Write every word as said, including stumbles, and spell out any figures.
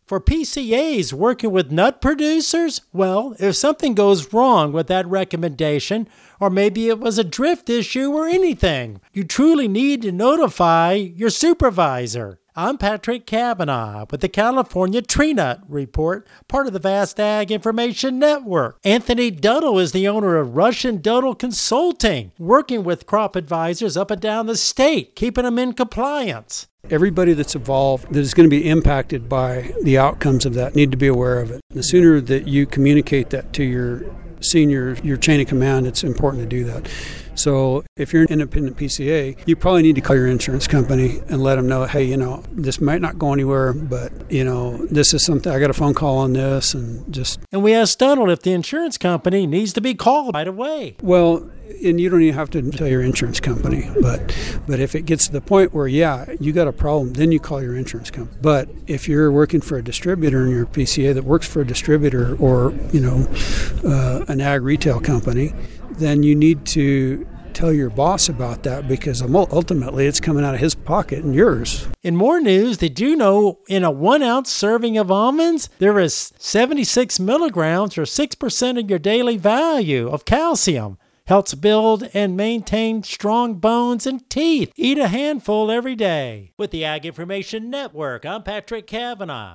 For P C As working with nut producers, well, if something goes wrong with that recommendation, or maybe it was a drift issue or anything, you truly need to notify your supervisor. I'm Patrick Cavanaugh with the California Tree Nut Report, part of the Vast Ag Information Network. Anthony Duddle is the owner of Russian Duddle Consulting, working with crop advisors up and down the state, keeping them in compliance. Everybody that's involved that is going to be impacted by the outcomes of that need to be aware of it. The sooner that you communicate that to your senior, your chain of command, it's important to do that. So if you're an independent P C A, you probably need to call your insurance company and let them know, hey, you know, this might not go anywhere, but, you know, this is something, I got a phone call on this, and just... And we asked Duddle if the insurance company needs to be called right away. Well, and you don't even have to tell your insurance company, but but if it gets to the point where, yeah, you got a problem, then you call your insurance company. But if you're working for a distributor and you're a P C A that works for a distributor or, you know, uh, an ag retail company, then you need to tell your boss about that, because ultimately it's coming out of his pocket and yours. In more news, did you know in a one ounce serving of almonds, there is seventy-six milligrams or six percent of your daily value of calcium? Helps build and maintain strong bones and teeth. Eat a handful every day. With the Ag Information Network, I'm Patrick Cavanaugh.